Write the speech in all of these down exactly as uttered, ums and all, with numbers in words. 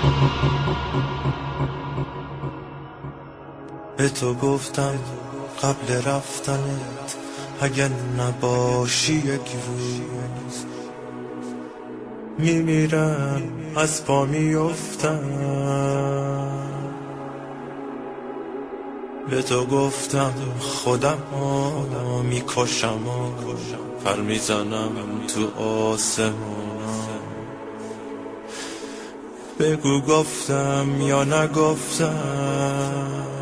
به تو گفتم قبل رفتنت اگه نباشی یک روز میمیرم از پا میافتم. به تو گفتم خودم ها میکشم و پر میزنم تو آسمونم. بگو گفتم یا نگفتم،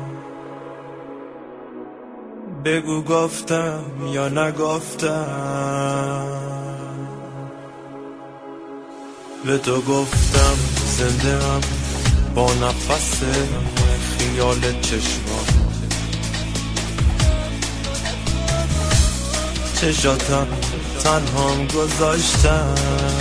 بگو گفتم یا نگفتم. به تو گفتم زنده ام با نفس خیال چشمام، چشاتم تنهام گذاشتم.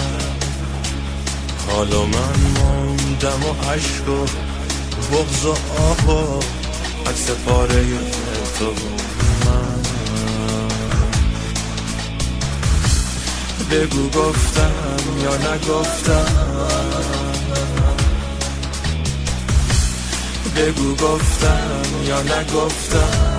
حالا من موندم و عشق و بغض و آه و عکس پاره تو من. بگو گفتم یا نگفتم، بگو گفتم یا نگفتم.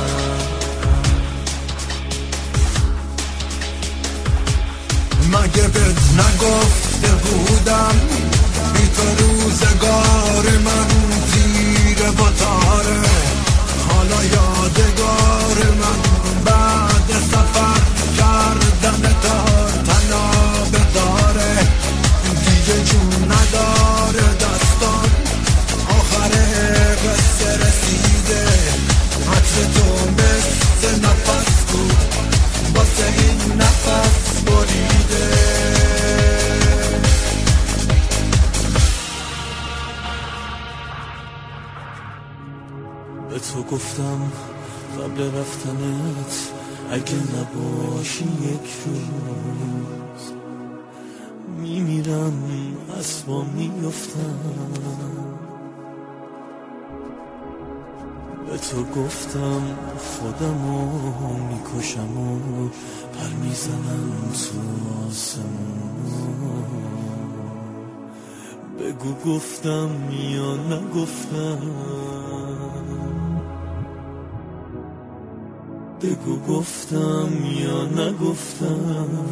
مگه بهت نگفته بودم بی تو روزگار من تیره و تاره؟ حالا یادگار من بعد سفر کردن تار تناب داره، دیگه جون نداره دستان. آخر قصه رسیده، عطر تو مثل نفس بود واسه این نفس بریده. به تو گفتم قبل رفتنت اگه نباشی یک روز میمیرم از پا میافتم. به تو گفتم خودمو میکشم و پر میزنم تو آسمون. بگو گفتم یا نگفتم، بگو گفتم یا نگفتم.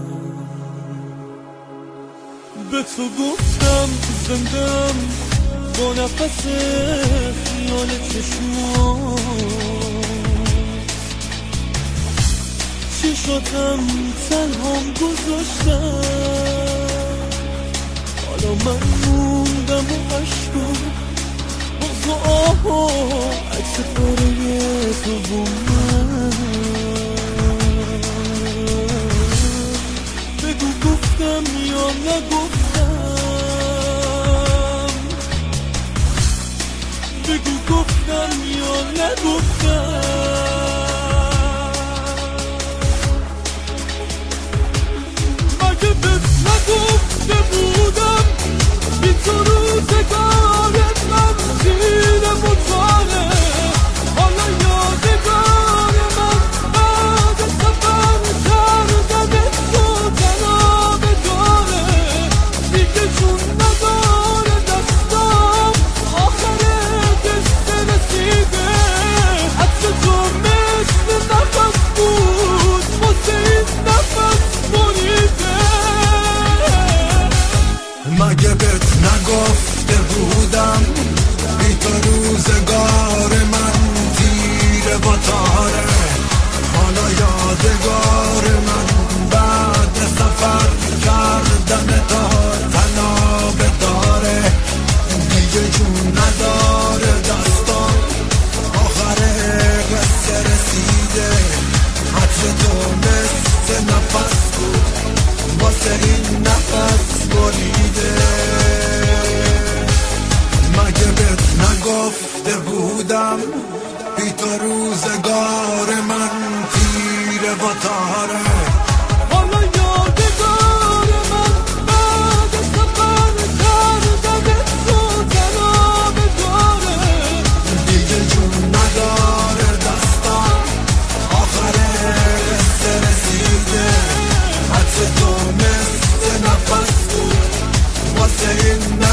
به تو گفتم زندم با نفس خیال چشمات، چشاتم تنهام گذاشتم. حالا من موندم و عشق و بغض و آه و عکس پاره تو و من. بگو گفتم یا نگفتم، بگو گفتم یا نگفتم. مگه بهت نگفته بودم بی تو روزگار من تیره و تاره؟ حالا یادگار من بعد سفر کردن تو تناب داره، دیگه جون نداره دستام. آخر قصه رسیده، عطر تو مثل نفس بود واسه این نفس بریده. مگه بهت نگفته بودم بی تو روزگار من تیره و تاره؟ حالا یادگار من بعد سفر کردن تار تناب داره، دیگه جون نداره دستان. آخر قصه رسیده، عطر تو مثل نفس بود واسه این نفس بریده. مگه بهت نگفته بودم بی تو روزگار من تیره و تاره؟ حالا یادگار من بعد سفر کردن تو تناب داره، دیگه جون نداره دستان. آخر قصه رسیده، عطر تو مثل نفس بود واسه این